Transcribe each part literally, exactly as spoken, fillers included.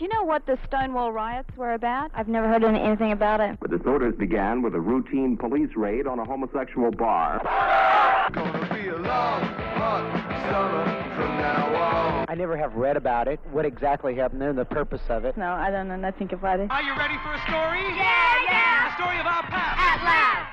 Do you know what the Stonewall riots were about? I've never heard anything about it. The disorders began with a routine police raid on a homosexual bar. Gonna be a long, hot summer from now on. I never have read about it, what exactly happened there, and the purpose of it. No, I don't know nothing about it. Are you ready for a story? Yeah, yeah! A story of our past. At last!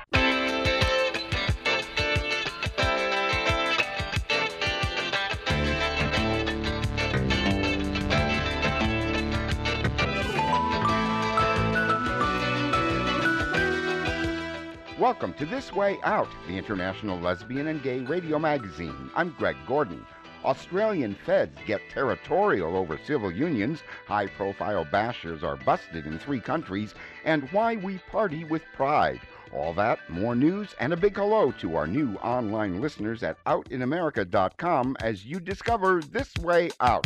Welcome to This Way Out, the international lesbian and gay radio magazine. I'm Greg Gordon. Australian feds get territorial over civil unions, high-profile bashers are busted in three countries, and why we party with pride. All that, more news, and a big hello to our new online listeners at out in america dot com as you discover This Way Out.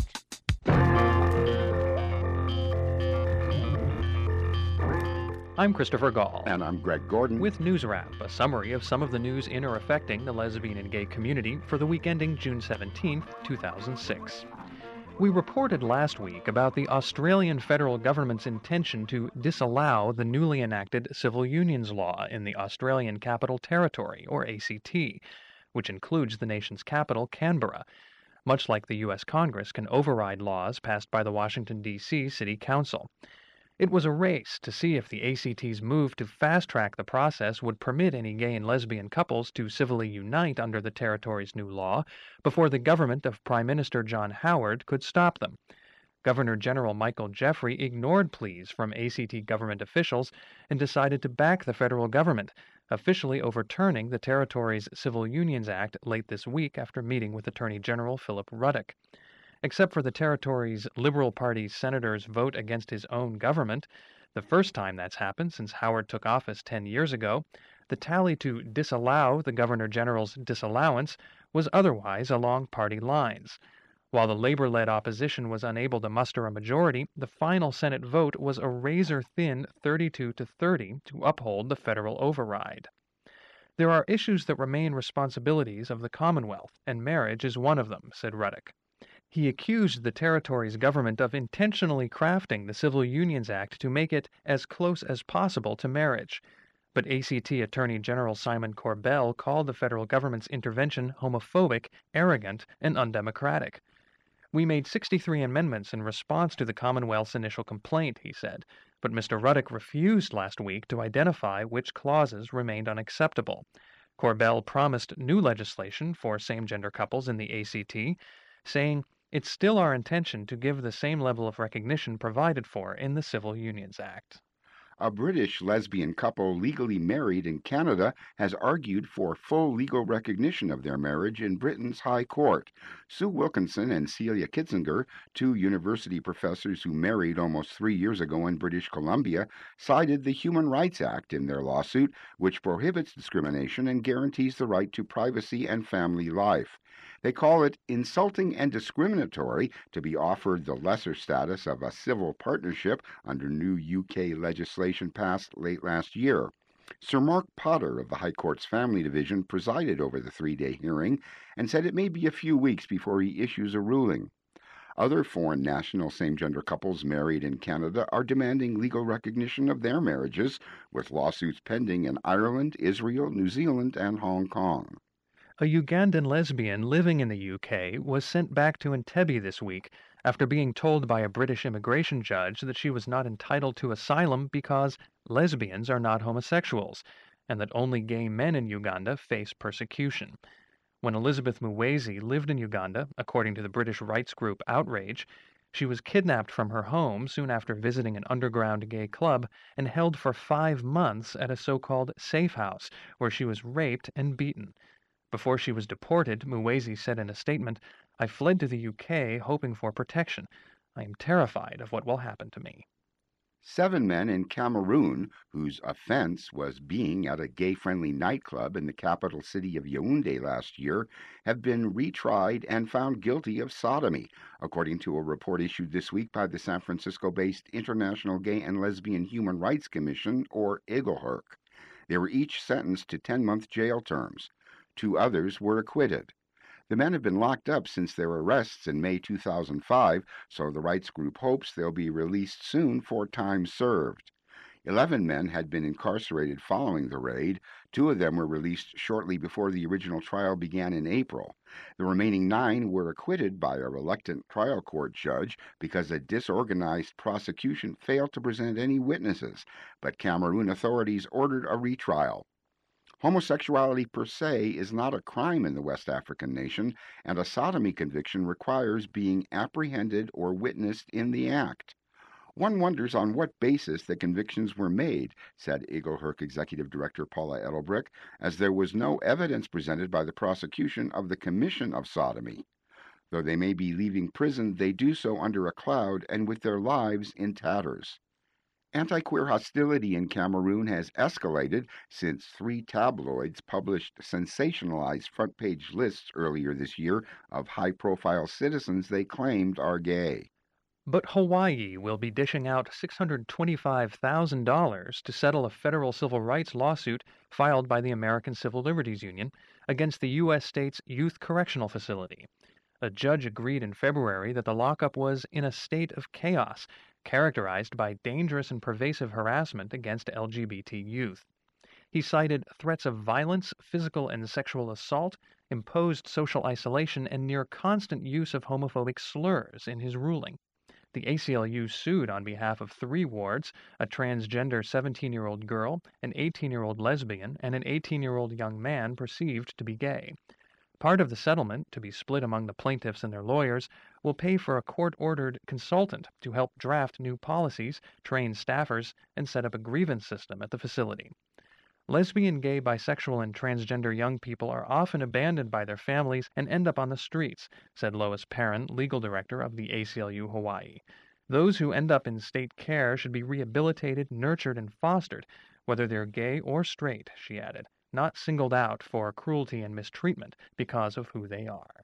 I'm Christopher Gall. And I'm Greg Gordon. With News Wrap, a summary of some of the news in or affecting the lesbian and gay community for the week ending June seventeenth, two thousand six. We reported last week about the Australian federal government's intention to disallow the newly enacted Civil Unions Law in the Australian Capital Territory, or A C T, which includes the nation's capital, Canberra, much like the U S Congress can override laws passed by the Washington, D C City Council. It was a race to see if the A C T's move to fast-track the process would permit any gay and lesbian couples to civilly unite under the territory's new law before the government of Prime Minister John Howard could stop them. Governor General Michael Jeffrey ignored pleas from A C T government officials and decided to back the federal government, officially overturning the territory's Civil Unions Act late this week after meeting with Attorney General Philip Ruddock. Except for the territory's Liberal Party senator's vote against his own government, the first time that's happened since Howard took office ten years ago, the tally to disallow the Governor General's disallowance was otherwise along party lines. While the Labor-led opposition was unable to muster a majority, the final Senate vote was a razor-thin thirty-two to thirty to uphold the federal override. There are issues that remain responsibilities of the Commonwealth, and marriage is one of them, said Ruddock. He accused the territory's government of intentionally crafting the Civil Unions Act to make it as close as possible to marriage. But A C T Attorney General Simon Corbell called the federal government's intervention homophobic, arrogant, and undemocratic. We made sixty-three amendments in response to the Commonwealth's initial complaint, he said, but Mister Ruddock refused last week to identify which clauses remained unacceptable. Corbell promised new legislation for same-gender couples in the A C T, saying, "It's still our intention to give the same level of recognition provided for in the Civil Unions Act." A British lesbian couple legally married in Canada has argued for full legal recognition of their marriage in Britain's High Court. Sue Wilkinson and Celia Kitzinger, two university professors who married almost three years ago in British Columbia, cited the Human Rights Act in their lawsuit, which prohibits discrimination and guarantees the right to privacy and family life. They call it insulting and discriminatory to be offered the lesser status of a civil partnership under new U K legislation passed late last year. Sir Mark Potter of the High Court's Family Division presided over the three-day hearing and said it may be a few weeks before he issues a ruling. Other foreign national same-gender couples married in Canada are demanding legal recognition of their marriages, with lawsuits pending in Ireland, Israel, New Zealand, and Hong Kong. A Ugandan lesbian living in the U K was sent back to Entebbe this week after being told by a British immigration judge that she was not entitled to asylum because lesbians are not homosexuals, and that only gay men in Uganda face persecution. When Elizabeth Muwezi lived in Uganda, according to the British rights group Outrage, she was kidnapped from her home soon after visiting an underground gay club and held for five months at a so-called safe house, where she was raped and beaten. Before she was deported, Muwezi said in a statement, "I fled to the U K hoping for protection. I am terrified of what will happen to me." Seven men in Cameroon, whose offense was being at a gay-friendly nightclub in the capital city of Yaoundé last year, have been retried and found guilty of sodomy, according to a report issued this week by the San Francisco-based International Gay and Lesbian Human Rights Commission, or I G L H R C. They were each sentenced to ten-month jail terms. Two others were acquitted. The men have been locked up since their arrests in May two thousand five, so the rights group hopes they'll be released soon for time served. Eleven men had been incarcerated following the raid. Two of them were released shortly before the original trial began in April. The remaining nine were acquitted by a reluctant trial court judge because a disorganized prosecution failed to present any witnesses, but Cameroon authorities ordered a retrial. Homosexuality per se is not a crime in the West African nation, and a sodomy conviction requires being apprehended or witnessed in the act. One wonders on what basis the convictions were made, said Eaglehurk Executive Director Paula Edelbrick, as there was no evidence presented by the prosecution of the commission of sodomy. Though they may be leaving prison, they do so under a cloud and with their lives in tatters. Anti-queer hostility in Cameroon has escalated since three tabloids published sensationalized front-page lists earlier this year of high-profile citizens they claimed are gay. But Hawaii will be dishing out six hundred twenty-five thousand dollars to settle a federal civil rights lawsuit filed by the American Civil Liberties Union against the U S state's youth correctional facility. A judge agreed in February that the lockup was in a state of chaos, characterized by dangerous and pervasive harassment against L G B T youth. He cited threats of violence, physical and sexual assault, imposed social isolation, and near constant use of homophobic slurs in his ruling. The A C L U sued on behalf of three wards, a transgender seventeen-year-old girl, an eighteen-year-old lesbian, and an eighteen-year-old young man perceived to be gay. Part of the settlement, to be split among the plaintiffs and their lawyers, will pay for a court-ordered consultant to help draft new policies, train staffers, and set up a grievance system at the facility. Lesbian, gay, bisexual, and transgender young people are often abandoned by their families and end up on the streets, said Lois Perrin, legal director of the A C L U Hawaii. Those who end up in state care should be rehabilitated, nurtured, and fostered, whether they're gay or straight, she added, not singled out for cruelty and mistreatment because of who they are.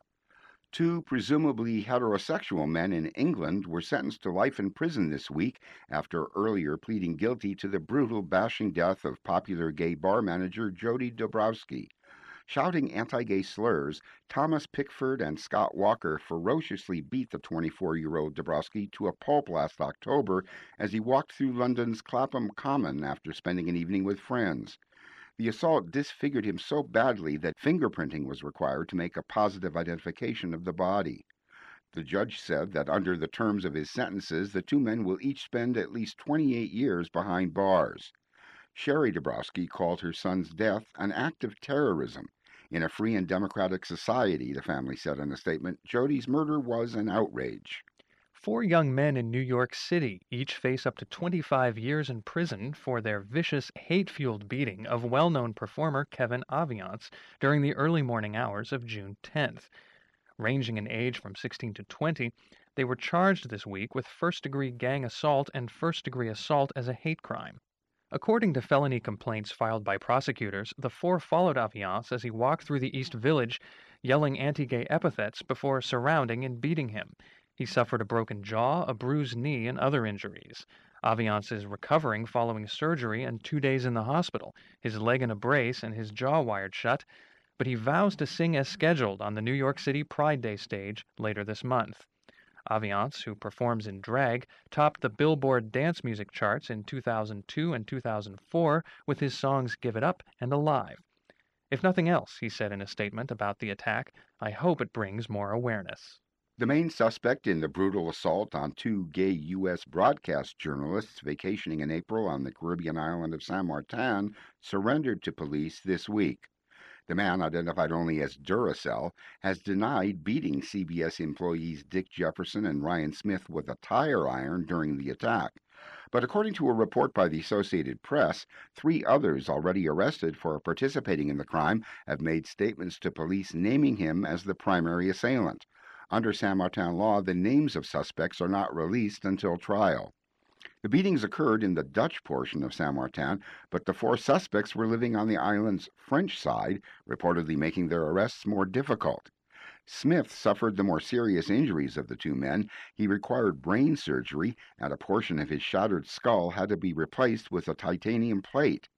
Two presumably heterosexual men in England were sentenced to life in prison this week after earlier pleading guilty to the brutal bashing death of popular gay bar manager Jody Dobrowski. Shouting anti-gay slurs, Thomas Pickford and Scott Walker ferociously beat the twenty-four-year-old Dobrowski to a pulp last October as he walked through London's Clapham Common after spending an evening with friends. The assault disfigured him so badly that fingerprinting was required to make a positive identification of the body. The judge said that under the terms of his sentences, the two men will each spend at least twenty-eight years behind bars. Sherry Dobrowski called her son's death an act of terrorism. In a free and democratic society, the family said in a statement, Jody's murder was an outrage. Four young men in New York City each face up to twenty-five years in prison for their vicious, hate-fueled beating of well-known performer Kevin Aviance during the early morning hours of June tenth. Ranging in age from sixteen to twenty, they were charged this week with first-degree gang assault and first-degree assault as a hate crime. According to felony complaints filed by prosecutors, the four followed Aviance as he walked through the East Village, yelling anti-gay epithets before surrounding and beating him. He suffered a broken jaw, a bruised knee, and other injuries. Aviance is recovering following surgery and two days in the hospital, his leg in a brace and his jaw wired shut, but he vows to sing as scheduled on the New York City Pride Day stage later this month. Aviance, who performs in drag, topped the Billboard dance music charts in two thousand two and two thousand four with his songs Give It Up and Alive. If nothing else, he said in a statement about the attack, I hope it brings more awareness. The main suspect in the brutal assault on two gay U S broadcast journalists vacationing in April on the Caribbean island of Saint Martin surrendered to police this week. The man, identified only as Duracell, has denied beating C B S employees Dick Jefferson and Ryan Smith with a tire iron during the attack. But according to a report by the Associated Press, three others already arrested for participating in the crime have made statements to police naming him as the primary assailant. Under Saint Martin law, the names of suspects are not released until trial. The beatings occurred in the Dutch portion of Saint Martin, but the four suspects were living on the island's French side, reportedly making their arrests more difficult. Smith suffered the more serious injuries of the two men. He required brain surgery, and a portion of his shattered skull had to be replaced with a titanium plate.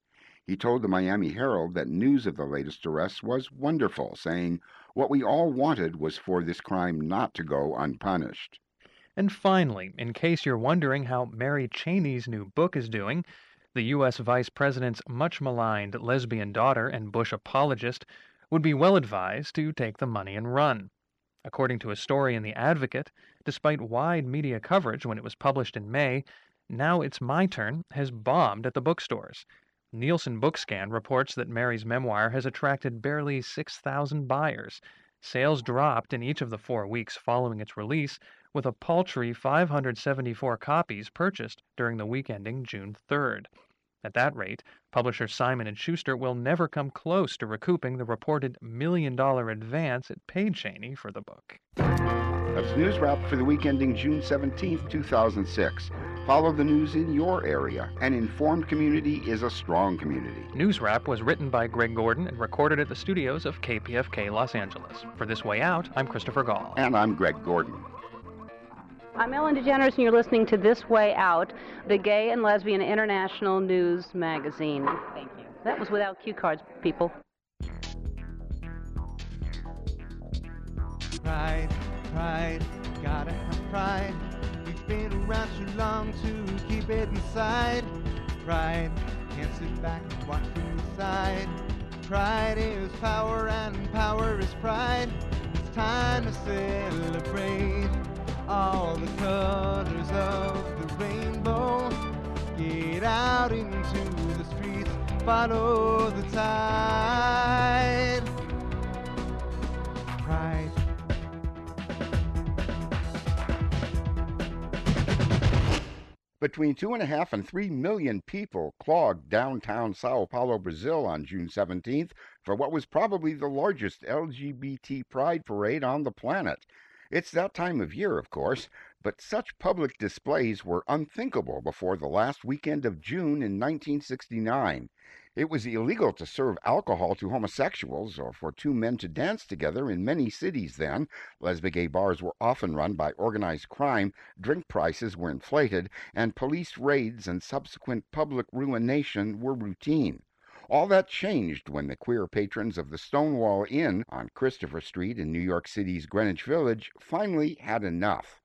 He told the Miami Herald that news of the latest arrests was wonderful, saying, "What we all wanted was for this crime not to go unpunished." And finally, in case you're wondering how Mary Cheney's new book is doing, the U S Vice President's much-maligned lesbian daughter and Bush apologist would be well advised to take the money and run. According to a story in The Advocate, despite wide media coverage when it was published in May, Now It's My Turn has bombed at the bookstores. Nielsen Bookscan reports that Mary's memoir has attracted barely six thousand buyers. Sales dropped in each of the four weeks following its release, with a paltry five hundred seventy-four copies purchased during the week ending June third. At that rate, publisher Simon and Schuster will never come close to recouping the reported million-dollar advance it paid Cheney for the book. That's News Wrap for the week ending June seventeenth, two thousand six. Follow the news in your area. An informed community is a strong community. News Wrap was written by Greg Gordon and recorded at the studios of K P F K Los Angeles. For This Way Out, I'm Christopher Gall. And I'm Greg Gordon. I'm Ellen DeGeneres, and you're listening to This Way Out, the Gay and Lesbian International News Magazine. Thank you. That was without cue cards, people. Pride, pride, gotta have pride. We've been around too long to keep it inside. Pride, can't sit back and watch from the side. Pride is power and power is pride. It's time to celebrate all the colors of the rainbow. Get out into the streets, follow the tide. Pride. Between two and a half and three million people clogged downtown Sao Paulo, Brazil on June seventeenth for what was probably the largest L G B T pride parade on the planet. It's that time of year, of course, but such public displays were unthinkable before the last weekend of June in nineteen sixty-nine. It was illegal to serve alcohol to homosexuals or for two men to dance together in many cities then. Lesbian bars were often run by organized crime, drink prices were inflated, and police raids and subsequent public ruination were routine. All that changed when the queer patrons of the Stonewall Inn on Christopher Street in New York City's Greenwich Village finally had enough.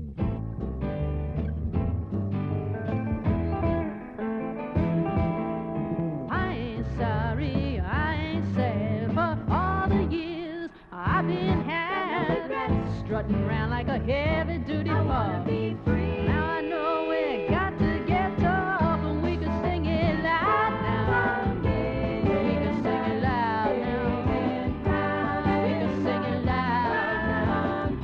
I ain't sorry, I ain't sad for all the years I've been had, strutting around like a heavy-duty bar. Now I know we got to get tough and we can sing it loud now. We can sing it loud now. We can sing it loud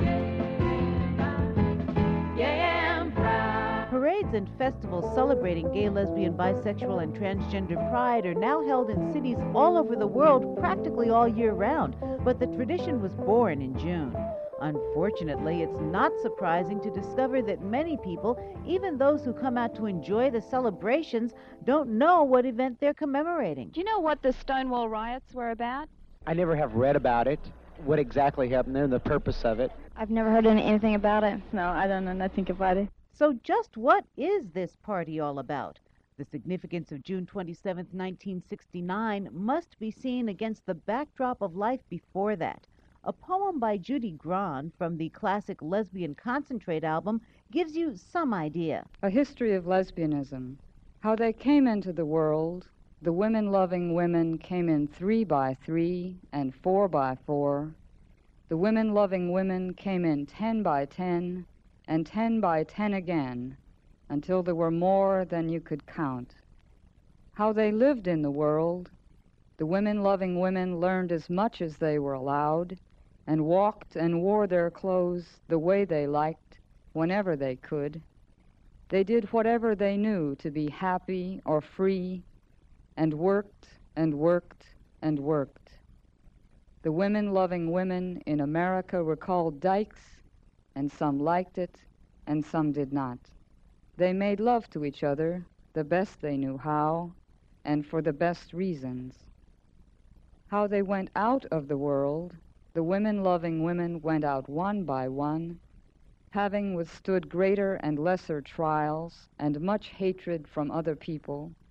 now. Yeah, I'm proud. Parades and festivals celebrating gay, lesbian, bisexual, and transgender pride are now held in cities all over the world practically all year round, but the tradition was born in June. Unfortunately, it's not surprising to discover that many people, even those who come out to enjoy the celebrations, don't know what event they're commemorating. Do you know what the Stonewall riots were about? I never have read about it, what exactly happened there, and the purpose of it. I've never heard anything about it. No, I don't know nothing about it. So just what is this party all about? The significance of June twenty-seventh, nineteen sixty-nine must be seen against the backdrop of life before that. A poem by Judy Grahn from the classic Lesbian Concentrate album gives you some idea. A history of lesbianism. How they came into the world. The women-loving women came in three by three and four by four. The women-loving women came in ten by ten and ten by ten again, until there were more than you could count. How they lived in the world. The women-loving women learned as much as they were allowed, and walked and wore their clothes the way they liked, whenever they could. They did whatever they knew to be happy or free, and worked and worked and worked. The women-loving women in America were called dykes, and some liked it, and some did not. They made love to each other the best they knew how, and for the best reasons. How they went out of the world. The women-loving women went out one by one, having withstood greater and lesser trials and much hatred from other people.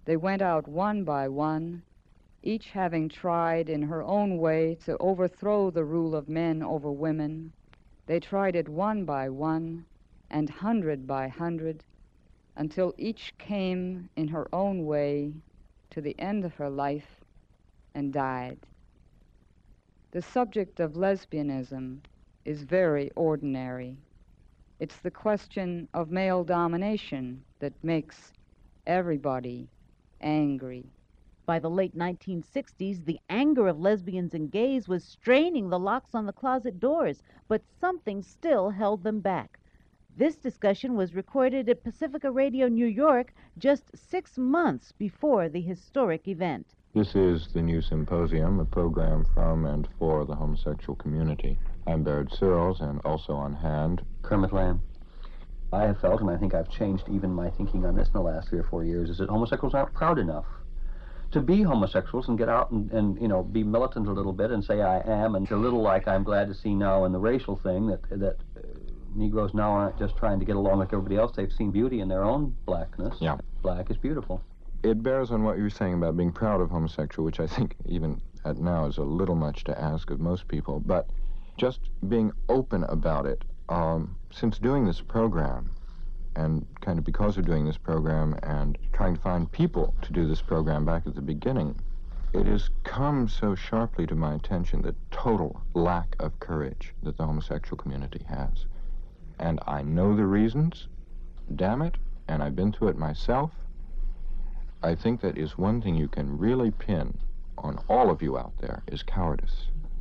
They went out one by one, each having tried in her own way to overthrow the rule of men over women. They tried it one by one and hundred by hundred until each came in her own way to the end of her life and died. The subject of lesbianism is very ordinary. It's the question of male domination that makes everybody angry. By the late nineteen sixties, the anger of lesbians and gays was straining the locks on the closet doors, but something still held them back. This discussion was recorded at Pacifica Radio New York just six months before the historic event. This is the New Symposium, a program from and for the homosexual community. I'm Baird Searles, and also on hand, Kermit Lamb. I have felt, and I think I've changed even my thinking on this in the last three or four years, is that homosexuals aren't proud enough to be homosexuals and get out and, and, you know, be militant a little bit and say I am, and a little like I'm glad to see now in the racial thing that that uh, Negroes now aren't just trying to get along like everybody else. They've seen beauty in their own blackness. Yeah. Black is beautiful. It bears on what you were saying about being proud of homosexual, which I think even at now is a little much to ask of most people, but just being open about it. Um, since doing this program, and kind of because of doing this program and trying to find people to do this program back at the beginning, it has come so sharply to my attention the total lack of courage that the homosexual community has. And I know the reasons, damn it, and I've been through it myself. I think that is one thing you can really pin on all of you out there is cowardice.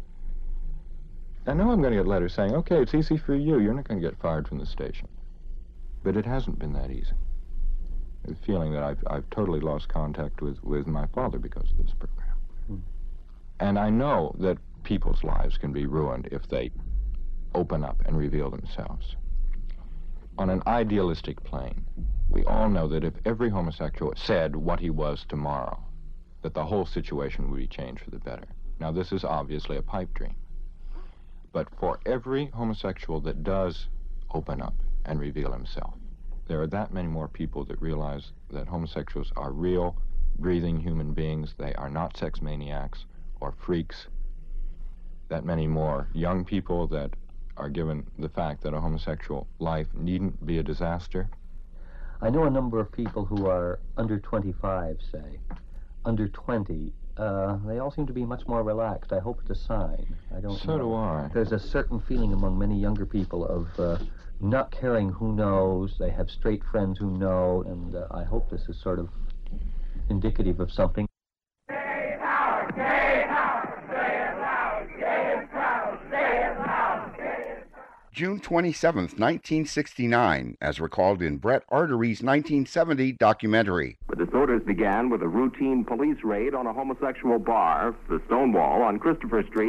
I know I'm going to get letters saying, okay, it's easy for you, you're not going to get fired from the station. But it hasn't been that easy. The feeling that I've, I've totally lost contact with, with my father because of this program. Mm. And I know that people's lives can be ruined if they open up and reveal themselves. On an idealistic plane, we all know that if every homosexual said what he was tomorrow, that the whole situation would be changed for the better. Now, this is obviously a pipe dream. But for every homosexual that does open up and reveal himself, there are that many more people that realize that homosexuals are real, breathing human beings. They are not sex maniacs or freaks. That many more young people that are given the fact that a homosexual life needn't be a disaster. I know a number of people who are under twenty-five, say, under twenty. Uh, they all seem to be much more relaxed. I hope it's a sign. I don't so know. do I. There's a certain feeling among many younger people of uh, not caring who knows. They have straight friends who know, and uh, I hope this is sort of indicative of something. Say it loud, say it loud, say it loud, say it proud, say it loud, say it proud. June twenty-seventh, nineteen sixty-nine, as recalled in Brett Artery's nineteen seventy documentary. The disorders began with a routine police raid on a homosexual bar, the Stonewall, on Christopher Street.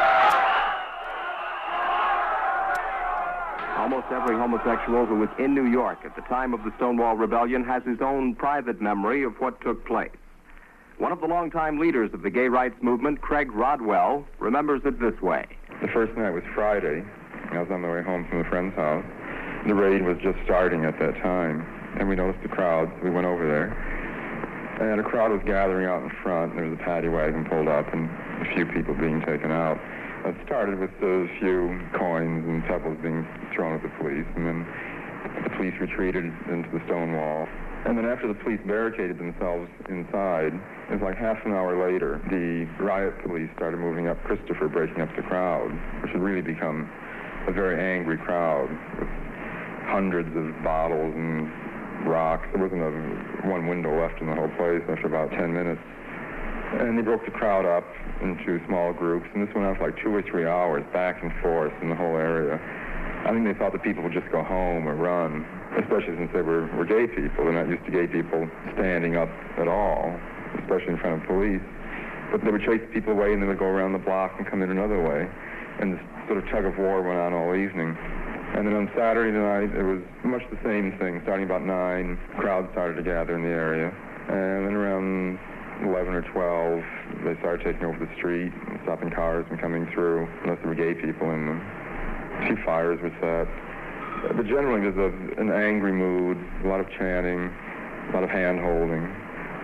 Almost every homosexual who was in New York at the time of the Stonewall Rebellion has his own private memory of what took place. One of the longtime leaders of the gay rights movement, Craig Rodwell, remembers it this way. The first night was Friday. I was on the way home from a friend's house. The raid was just starting at that time, and we noticed the crowd, so we went over there. And a crowd was gathering out in front. There was a paddy wagon pulled up and a few people being taken out. It started with a few coins and pebbles being thrown at the police, and then the police retreated into the Stonewall. And then after the police barricaded themselves inside, it was like half an hour later, the riot police started moving up Christopher, breaking up the crowd, which had really become a very angry crowd with hundreds of bottles and rocks. There wasn't a, one window left in the whole place after about ten minutes. And they broke the crowd up into small groups, and this went on for like two or three hours, back and forth in the whole area. I think they thought the people would just go home or run, especially since they were, were gay people. They're not used to gay people standing up at all, especially in front of police. But they would chase people away, and they would go around the block and come in another way. And this sort of tug of war went on all evening. And then on Saturday night, it was much the same thing. Starting about nine, crowds started to gather in the area. And then around eleven or twelve, they started taking over the street, and stopping cars and coming through, unless there were gay people in them. A few fires were set. But generally, there's a, an angry mood, a lot of chanting, a lot of hand-holding.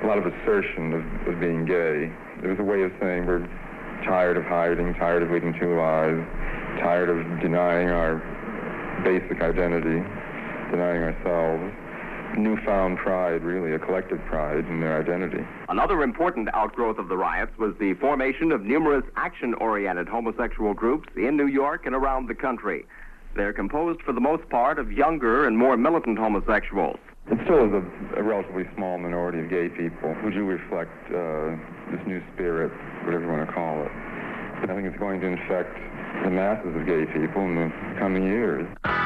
a lot of assertion of, of being gay. It was a way of saying we're tired of hiding, tired of leading two lives, tired of denying our basic identity, denying ourselves. Newfound pride, really, a collective pride in their identity. Another important outgrowth of the riots was the formation of numerous action-oriented homosexual groups in New York and around the country. They're composed for the most part of younger and more militant homosexuals. It still is a, a relatively small minority of gay people who do reflect uh, this new spirit, whatever you want to call it. But I think it's going to infect the masses of gay people in the coming years.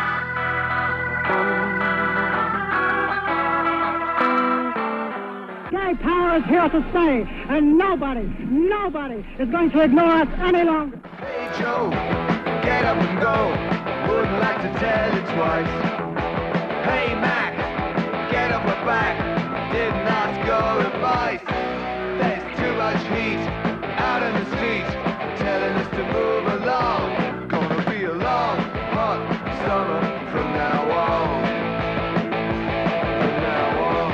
Gay power is here to stay, and nobody, nobody is going to ignore us any longer. Hey Joe, get up and go. Wouldn't like to tell you twice. Hey Mac, get up and back. Didn't ask your advice. There's too much heat out in the streets, telling us to move along. Gonna be a long, hot summer from now on. From now on.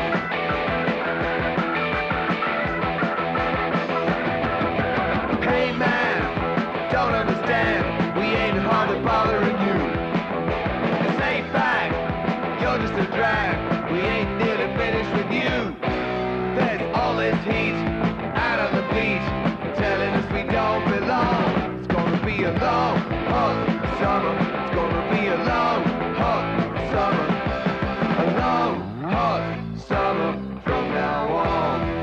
Hey man, don't understand. We ain't hardly bothering you. This ain't back. You're just a drag. We ain't nearly finished with you. There's all this heat out on the beach, telling us we don't belong. It's gonna be a long, hot summer. It's gonna be a long, hot summer. A long, hot summer from now on.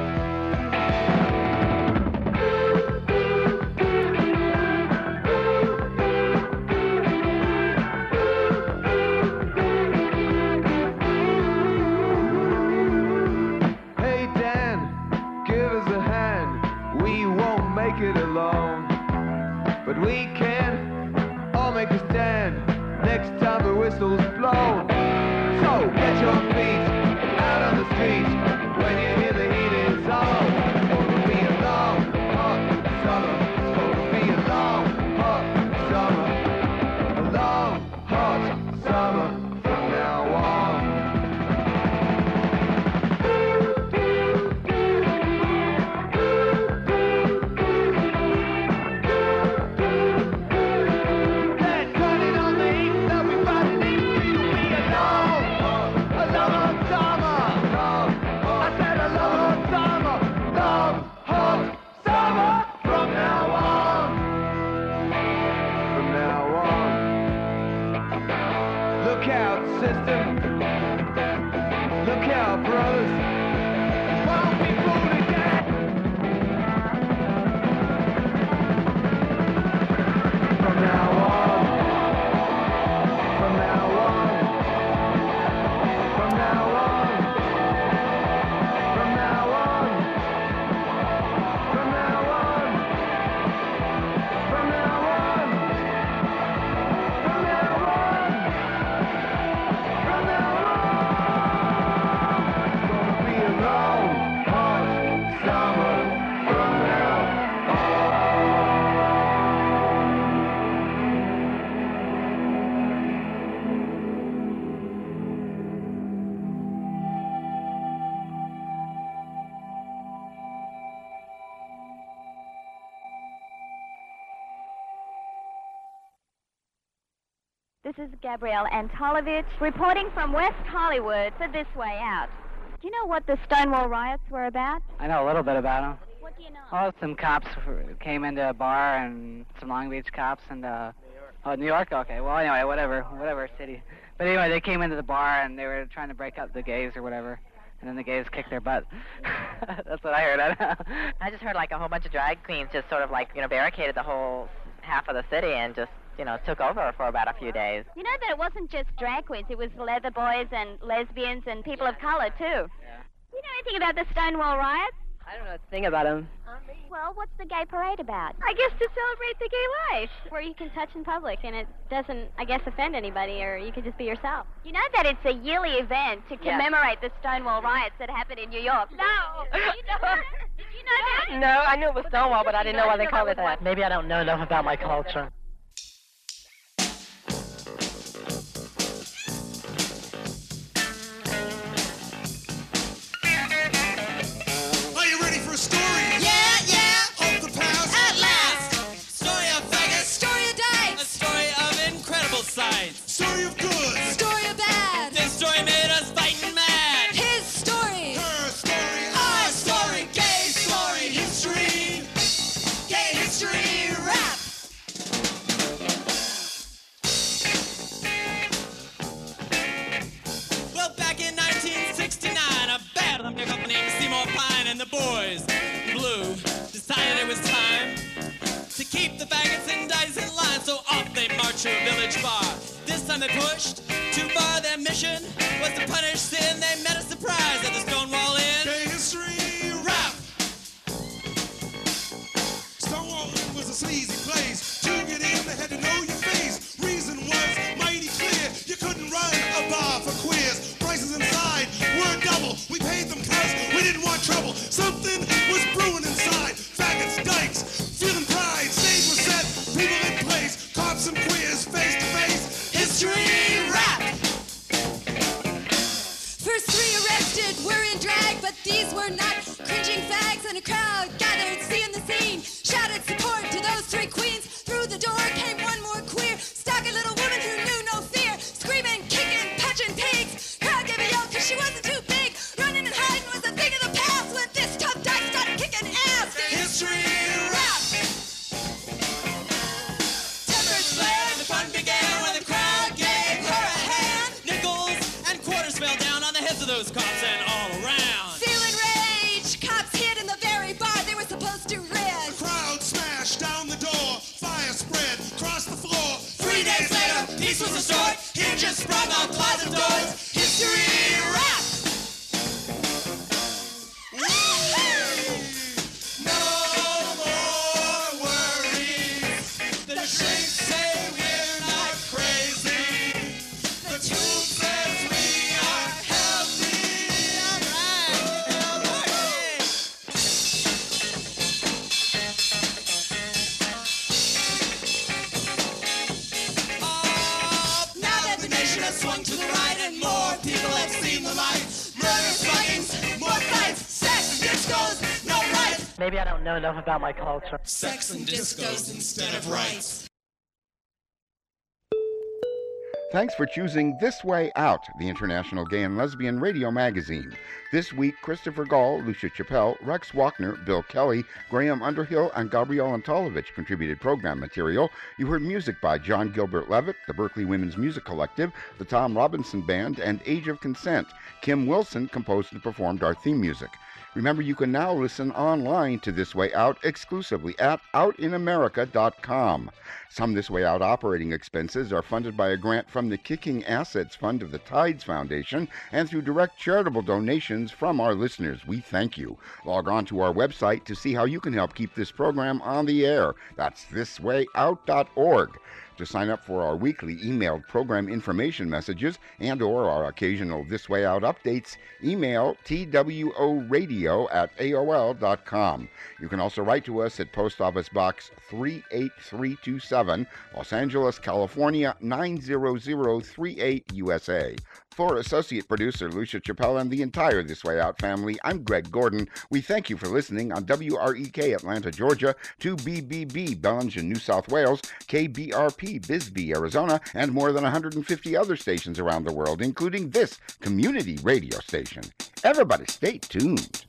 Hey Dan, give us a hand. We won't make it alone, but we can all make a stand next time the whistle's blown. So get your feet out on the street when you hear the heat is on. It's gonna be a long, hot summer. It's gonna be a long, hot summer. A long, hot summer from now on. This is Gabrielle Antolovich reporting from West Hollywood for This Way Out. Do you know what the Stonewall riots were about? I know a little bit about them. What do you know? Oh, some cops came into a bar, and some Long Beach cops, and uh, New York. Oh, New York. Okay. Well, anyway, whatever, whatever city. But anyway, they came into the bar, and they were trying to break up the gays or whatever. And then the gays kicked their butt. That's what I heard. I just heard like a whole bunch of drag queens just sort of like, you know, barricaded the whole half of the city and just, you know, took over for about a few days. You know that it wasn't just drag queens. It was leather boys and lesbians and people yeah. of color, too. Yeah. You know anything about the Stonewall riots? I don't know a thing about them. Well, what's the gay parade about? I guess to celebrate the gay life, where you can touch in public and it doesn't, I guess, offend anybody, or you can just be yourself. You know that it's a yearly event to Yeah. commemorate the Stonewall riots that happened in New York. No. Did you know that? Did you know that? No, I knew it was Stonewall, but I didn't know why they called it that. Maybe I don't know enough about my culture. to a village bar. This time they pushed too far. Their mission was to punish sin. They met a surprise at the Stonewall Inn. Gay history rap. Stonewall Inn was a sleazy place. To get in, they had to know your face. Reason was mighty clear. You couldn't run a bar for queers. Prices inside were double. We paid them cause we didn't want trouble. Something was brewing inside. Faggots, dykes, feeling pride. Stage was set, people in place. Cops and queers face to face. History rap. First three arrested were in drag, but these were not cringing fags. And a crowd gathered, seeing the scene, shouted support to those three queens. Through the door came one more queer, stocky little woman who knew no fear, screaming, kicking, punching pigs. Crowd gave a yell cause she wasn't too big. Running and hiding was a thing of the past when this tough dyke started kicking ass. History rap. Tempered flare, the fun began when the crowd gave her a hand. Nickels and quarters fell down on the heads of those cops and all around. Feeling rage, cops hid in the very bar they were supposed to rid. The crowd smashed down the door. Fire spread across the floor. Three days later, peace was restored. Hinges sprung on closet doors. History rap. No more worries. The shrinks say we're not crazy. The tube says we are healthy. All right, all right. Now that the nation has swung to the right and more people have seen the light. Murders, muggings, more fights, sex, discos, no rights. Maybe I don't know enough about my culture. Sex and discos instead of rights. Thanks for choosing This Way Out, the International Gay and Lesbian Radio Magazine. This week, Christopher Gall, Lucia Chappelle, Rex Walkner, Bill Kelly, Graham Underhill, and Gabrielle Antolovich contributed program material. You heard music by John Gilbert Levitt, the Berkeley Women's Music Collective, the Tom Robinson Band, and Age of Consent. Kim Wilson composed and performed our theme music. Remember, you can now listen online to This Way Out exclusively at out in america dot com. Some This Way Out operating expenses are funded by a grant from the Kicking Assets Fund of the Tides Foundation and through direct charitable donations from our listeners. We thank you. Log on to our website to see how you can help keep this program on the air. That's this way out dot org. To sign up for our weekly emailed program information messages and or our occasional This Way Out updates, email T W O radio at A O L dot com. You can also write to us at Post Office Box three eight three two seven, Los Angeles, California nine zero zero three eight, U S A. For Associate Producer Lucia Chappelle and the entire This Way Out family, I'm Greg Gordon. We thank you for listening on W R E K Atlanta, Georgia, two B B B Bellinge, New South Wales, K B R P Bisbee, Arizona, and more than one hundred fifty other stations around the world, including this community radio station. Everybody stay tuned.